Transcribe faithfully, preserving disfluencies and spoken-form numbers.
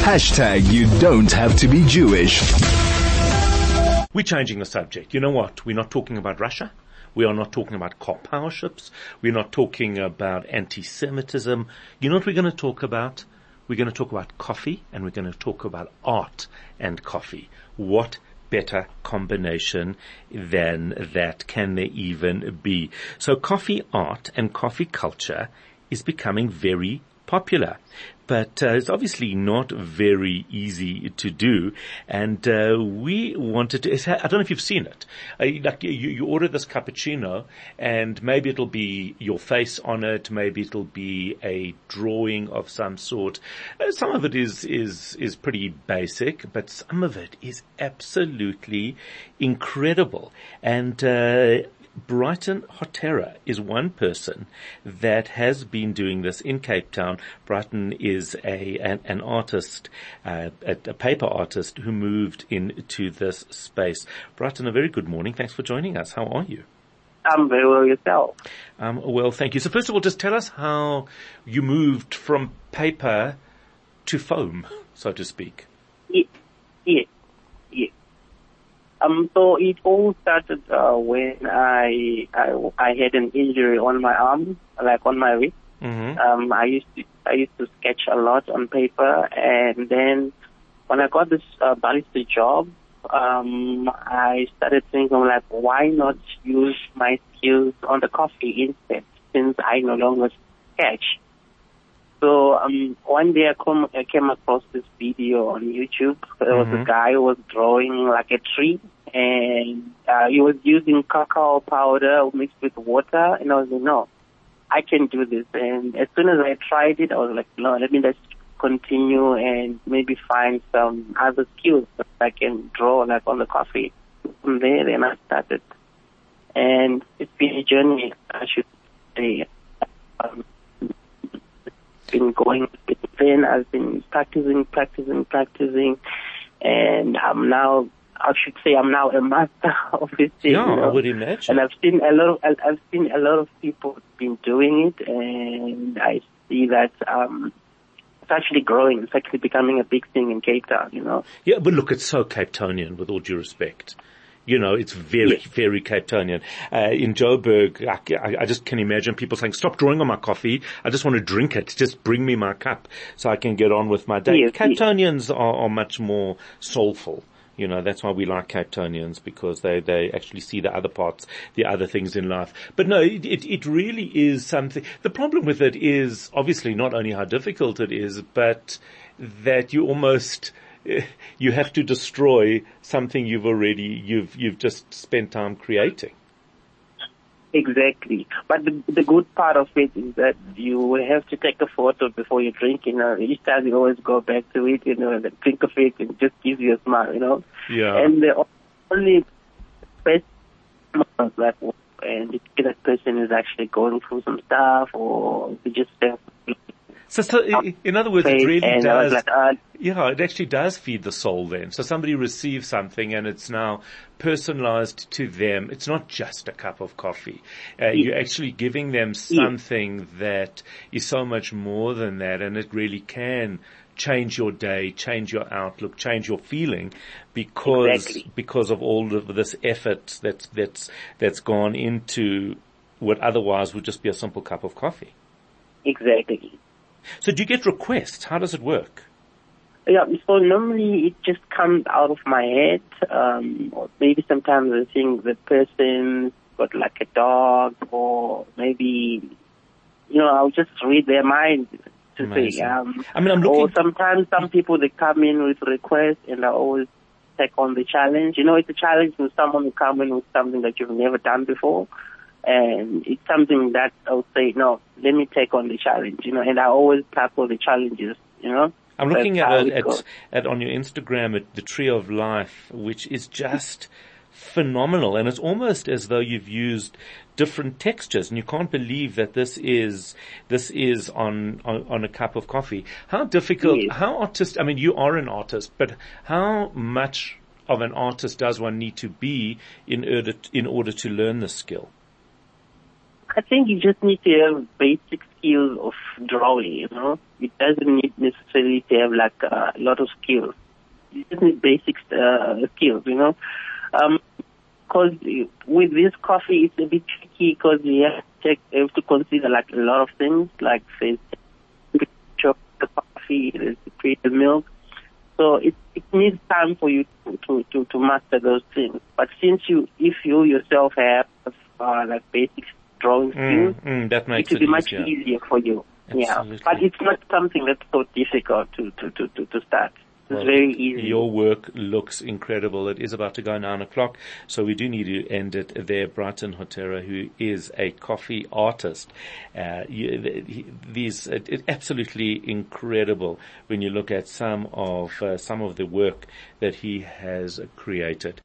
Hashtag you don't have to be Jewish. We're changing the subject. You know what? We're not talking about Russia. We are not talking about car power ships. We're not talking about anti-Semitism. You know what we're going to talk about? We're going to talk about coffee, and we're going to talk about art and coffee. What better combination than that can there even be? So coffee art and coffee culture is becoming very popular. But uh, it's obviously not very easy to do, and uh, we wanted to. I don't know if you've seen it. Uh, like you, you order this cappuccino, and maybe it'll be your face on it. Maybe it'll be a drawing of some sort. Uh, some of it is is is pretty basic, but some of it is absolutely incredible. And uh, Brighton Hotera is one person that has been doing this in Cape Town. Brighton is a an, an artist, uh, a, a paper artist who moved into this space. Brighton, a very good morning. Thanks for joining us. How are you? I'm very well, yourself. Um, well, thank you. So first of all, just tell us how you moved from paper to foam, so to speak. Yeah, yeah, yeah. Um, so it all started uh, when I, I I had an injury on my arm, like on my wrist. Mm-hmm. Um, I used to I used to sketch a lot on paper, and then when I got this uh, barista job, um, I started thinking like, why not use my skills on the coffee instead, since I no longer sketch. So um, one day I, come, I came across this video on YouTube. There was Mm-hmm. a guy who was drawing like a tree, and uh, he was using cacao powder mixed with water. And I was like, no, I can do this. And as soon as I tried it, I was like, no, let me just continue and maybe find some other skills that I can draw like on the coffee. From there, then I started. And it's been a journey, I should say. Um, been going then I've been practicing, practicing, practicing, and I'm now, I should say I'm now a master of this thing. Yeah, you know? I would imagine. And I've seen a lot of, I've seen a lot of people been doing it, and I see that, um, it's actually growing. It's actually becoming a big thing in Cape Town, you know. Yeah, but look, it's so Cape Townian, with all due respect. You know, it's very, Yes. very Cape Townian. Uh, in Joburg, I, I, I just can imagine people saying, stop drawing on my coffee. I just want to drink it. Just bring me my cup so I can get on with my day. Yes, Cape yes. Townians are, are much more soulful. You know, that's why we like Cape Townians, because they, they actually see the other parts, the other things in life. But no, it, it, it really is something. The problem with it is obviously not only how difficult it is, but that you almost, you have to destroy something you've already, you've, you've just spent time creating. Exactly. But the, the good part of it is that you will have to take a photo before you drink, you know. Each time you always go back to it, you know, and think of it and just gives you a smile, you know. Yeah. And the only best of that, and if that person is actually going through some stuff, or they just have So, so i- in other words, it really and I was does, like, uh, yeah, it actually does feed the soul then. So somebody receives something and it's now personalized to them. It's not just a cup of coffee. Uh, you're actually giving them something that is so much more than that, and it really can change your day, change your outlook, change your feeling, because, Exactly. because of all of this effort that's, that's, that's gone into what otherwise would just be a simple cup of coffee. exactly. So do you get requests? How does it work? Yeah, so normally it just comes out of my head, um, or maybe sometimes I think the person got like a dog, or maybe, you know, I'll just read their mind to Amazing. say, um, I mean, I'm or looking, sometimes some people, they come in with requests and I always take on the challenge. You know, it's a challenge when someone will come in with something that you've never done before. And it's something that I'll say, no, let me take on the challenge, you know, and I always tackle the challenges, you know. I'm looking That's at, how it, it at, goes. at on your Instagram at the Tree of Life, which is just phenomenal. And it's almost as though you've used different textures, and you can't believe that this is, this is on, on, on a cup of coffee. How difficult, Yes. how artist, I mean, you are an artist, but how much of an artist does one need to be in order, in order to learn this skill? I think you just need to have basic skills of drawing, you know. It doesn't need necessarily to have like uh, a lot of skills. You just need basic uh, skills, you know. Um, Because with this coffee, it's a bit tricky because you have to, take, you have to consider like a lot of things, like say, the coffee, the create milk. So it, it needs time for you to, to, to, to master those things. But since you, if you yourself have uh, like basic drawing skills, mm, mm, that makes it will it be much easier. easier for you. Absolutely. Yeah, but it's not something that's so difficult to to to to, to start. It's Well, very easy. Your work looks incredible. It is about to go nine o'clock, so we do need to end it there. Brighton Hotera, who is a coffee artist, uh, you, these it, it absolutely incredible when you look at some of uh, some of the work that he has created.